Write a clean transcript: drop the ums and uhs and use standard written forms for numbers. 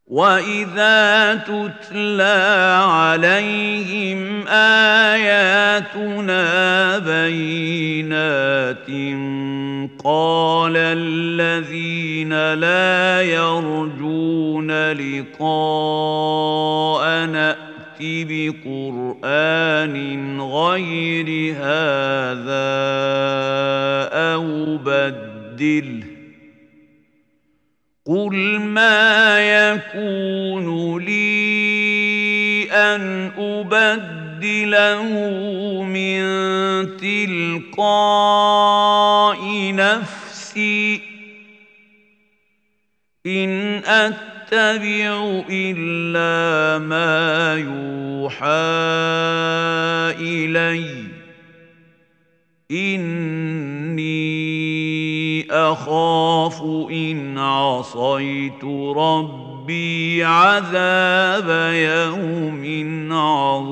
وإذا تتلى عليهم آياتنا بينات قال الذين لا يرجون لقاءنا بقرآن غير هذا أو بدله قل ما يكون لي أن أبدله من تلقاء نفسي إن أتبع إلا ما يوحى إلي إني أخاف إن عصيت ربي عذاب يوم عظيم